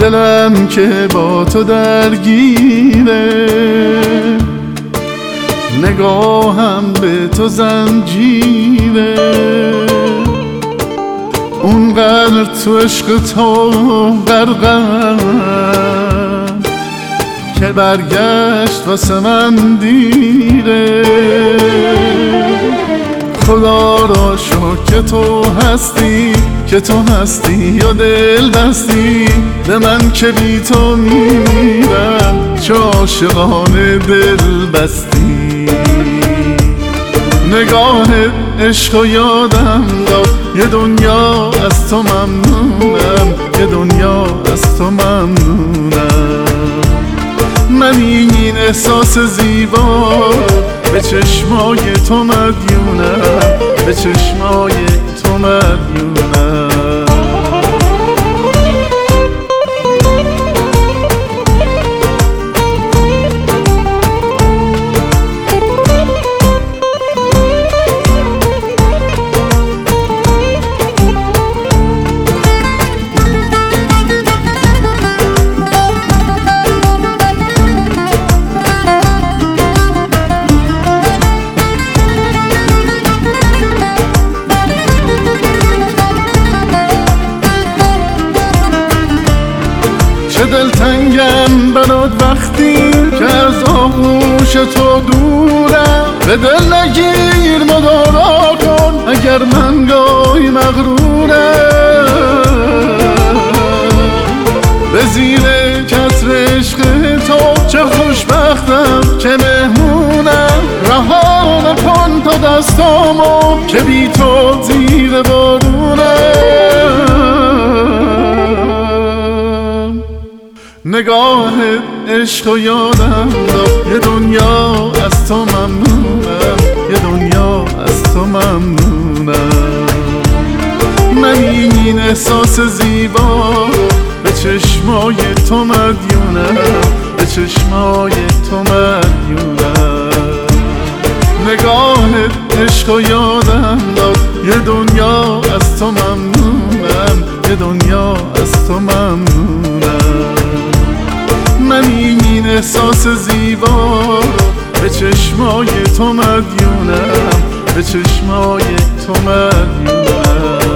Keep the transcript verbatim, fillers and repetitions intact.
دلم که با تو درگیره، نگاهم به تو زنجیره. اونقدر تو عشق تو غرقم که برگشت واسه من دیره. خدا را شکر که تو هستی، که تو هستی یا دل بستی به من که بی تو میمیرم، چه عاشقانه دل بستی. نگاهت عشق و یادم داد، یه دنیا از تو ممنونم، یه دنیا از تو ممنونم. من این احساس زیبا به چشمای تو مدیونم، به چشمای تو مدیونم. چه دلتنگم برات وقتی که از آغوش تو دورم. به دل نگیر مدارا کن اگر من گاهی مغرورم. به زیر چتر عشق تو چه خوشبختم که مهمونم. رها نکن تا دستامو که بی تو زیر بارونم. نگاهت عشق و یادم داد، یه دنیا از تو ممنونم، یه دنیا از تو ممنونم. من این احساس زیبا به چشمای تو مدیونم، به چشمای تو مدیونم. نگاهت عشق و یادم داد، یه دنیا از تو ممنونم، یه دنیا از تو ممنونم. من این احساس زیبا به چشمای تو مدیونم، به چشمای تو مدیونم.